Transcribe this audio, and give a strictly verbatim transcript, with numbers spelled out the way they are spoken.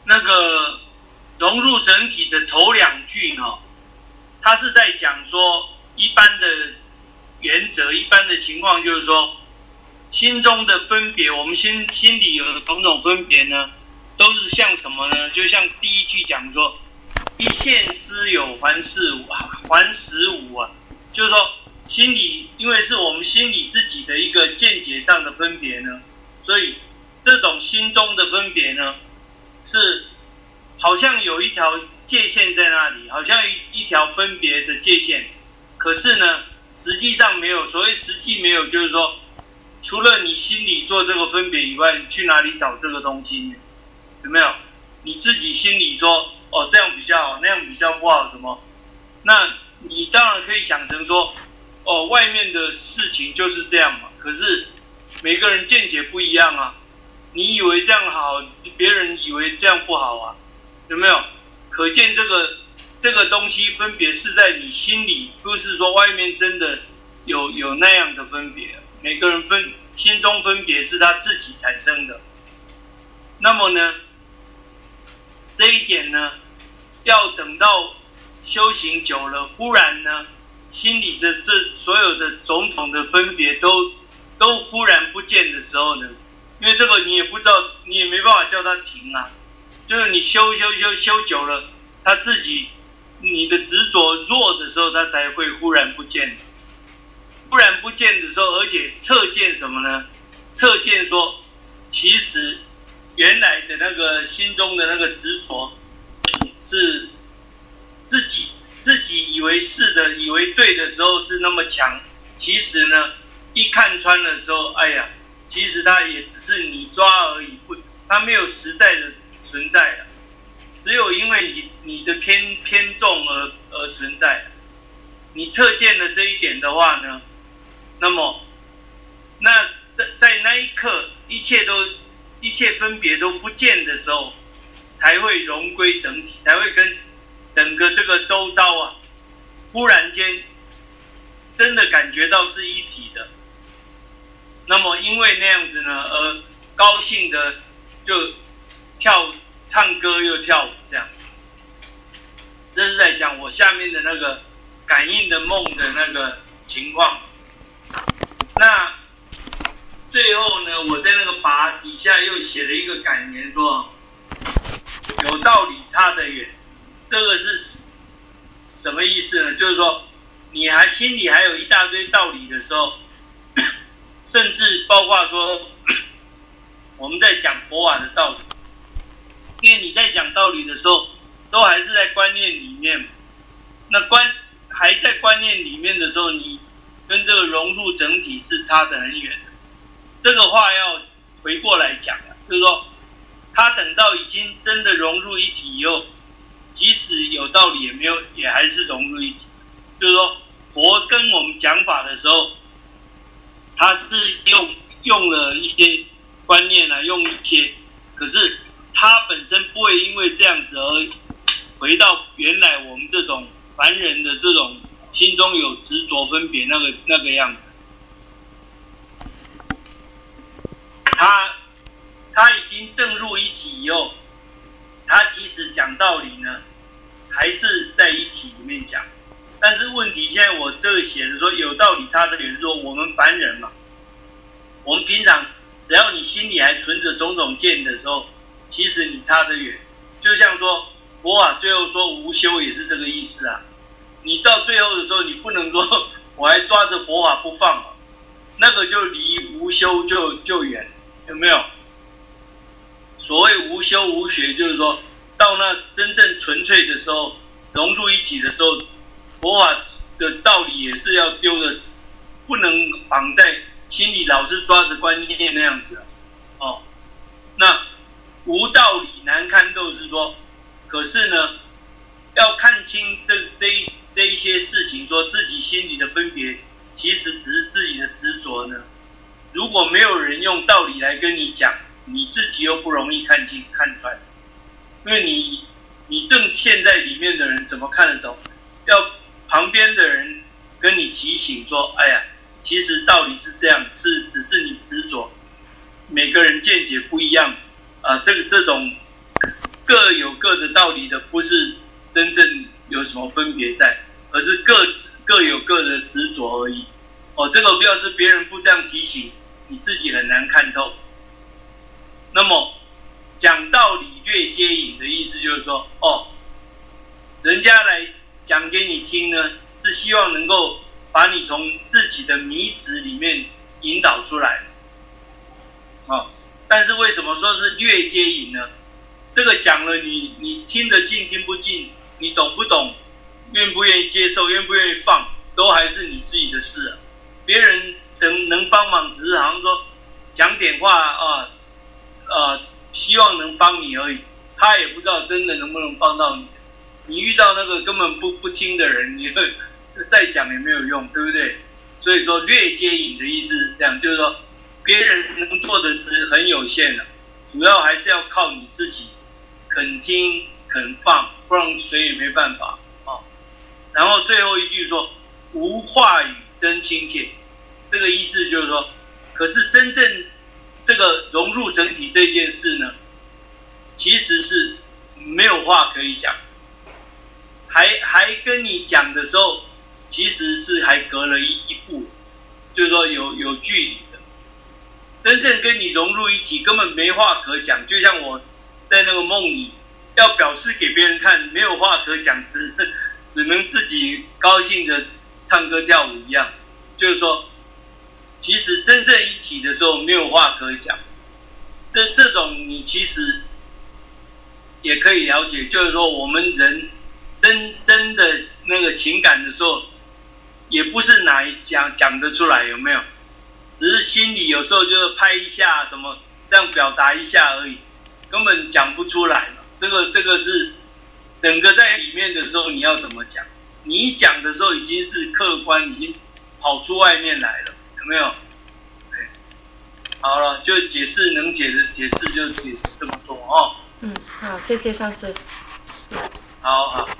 那个融入整体的头两句哈，他是在讲说一般的原则，一般的情况就是说，心中的分别，我们心心里有种种分别呢，都是像什么呢？就像第一句讲说，一线思有还事无，还实无啊，就是说心里，因为是我们心里自己的一个见解上的分别呢，所以这种心中的分别呢，是好像有一条界限在那里，好像一一条分别的界限，可是呢，实际上没有。所谓实际没有，就是说，除了你心里做这个分别以外，你去哪里找这个东西呢？有没有？你自己心里说，哦，这样比较好，那样比较不好，什么？那你当然可以想成说，哦，外面的事情就是这样嘛。可是每个人见解不一样啊。你以为这样好，别人以为这样不好啊，有没有？可见这个这个东西分别是在你心里，不是说外面真的有有那样的分别。每个人分心中分别是他自己产生的。那么呢，这一点呢，要等到修行久了，忽然呢，心里的这所有的种种的分别都都忽然不见的时候呢，因为这个你也不知道，你也没办法叫他停啊。就是你修修修修久了，他自己你的执着弱的时候，他才会忽然不见。忽然不见的时候，而且测见什么呢？测见说，其实原来的那个心中的那个执着是自己自己以为是的，以为对的时候是那么强，其实呢，一看穿的时候，哎呀，其实它也只是你抓而已，不，它没有实在的存在了，只有因为你你的偏偏重而而存在。你测见了这一点的话呢，那么那在那一刻，一切都一切分别都不见的时候，才会融归整体，才会跟整个这个周遭啊，忽然间真的感觉到是一体的。那么因为那样子呢，而高兴的就跳唱歌又跳舞这样。这是在讲我下面的那个感应的梦的那个情况。那最后呢，我在那个跋底下又写了一个感言说，有道理差得远。这个是什么意思呢？就是说你还心里还有一大堆道理的时候，甚至包括说我们在讲佛法的道理，因为你在讲道理的时候都还是在观念里面，那观还在观念里面的时候，你跟这个融入整体是差得很远的。这个话要回过来讲了，就是说他等到已经真的融入一体以后，即使有道理也没有，也还是融入一体。就是说佛跟我们讲法的时候，他是用用了一些观念啊，用一些，可是他本身不会因为这样子而回到原来我们这种凡人的这种心中有执着分别那个那个样子。他他已经正入一体以后，他即使讲道理呢，还是在一体里面讲。但是问题现在我这个写的说有道理差得远，说我们凡人嘛，我们平常只要你心里还存着种种见的时候，其实你差得远。就像说佛法最后说无修也是这个意思啊。你到最后的时候，你不能说我还抓着佛法不放，那个就离无修就就远，有没有？所谓无修无学，就是说到那真正纯粹的时候，融入一体的时候，佛法的道理也是要丢的，不能绑在心里老是抓着观念那样子哦。那无道理难堪斗是说，可是呢，要看清这这一这一些事情，说自己心里的分别，其实只是自己的执着呢。如果没有人用道理来跟你讲，你自己又不容易看清看穿，因为你你正陷在里面的人怎么看得懂？要旁边的人跟你提醒说，哎呀，其实道理是这样，是只是你执着，每个人见解不一样啊、呃，这个这种各有各的道理的，不是真正有什么分别在，而是各各有各的执着而已。哦，这个要是别人不这样提醒，你自己很难看透。那么讲道理略接引的意思就是说，哦，人家来讲给你听呢，是希望能够把你从自己的迷执里面引导出来。哦，但是为什么说是略接引呢？这个讲了你，你听得进听不进，你懂不懂，愿不愿意接受，愿不愿意放，都还是你自己的事啊。别人能能帮忙，只是好像说讲点话啊，呃，希望能帮你而已。他也不知道真的能不能帮到你。你遇到那个根本不不听的人，你会再讲也没有用，对不对？所以说略接引的意思是这样，就是说别人能做的是很有限的，主要还是要靠你自己肯听肯放，不然谁也没办法啊。然后最后一句说无话语真亲切，这个意思就是说，可是真正这个融入整体这件事呢，其实是没有话可以讲，还还跟你讲的时候，其实是还隔了一一步，就是说有有距离的。真正跟你融入一体，根本没话可讲。就像我在那个梦里要表示给别人看，没有话可讲，只只能自己高兴的唱歌跳舞一样。就是说，其实真正一体的时候没有话可讲。这这种你其实也可以了解，就是说我们人真真的那个情感的时候，也不是哪讲讲得出来，有没有？只是心里有时候就是拍一下什么，这样表达一下而已，根本讲不出来嘛。这个这个是整个在里面的时候，你要怎么讲？你一讲的时候已经是客观，已经跑出外面来了，有没有？好了，就解释能解的解释就解释这么多哦。 嗯，好，谢谢上师。 好好。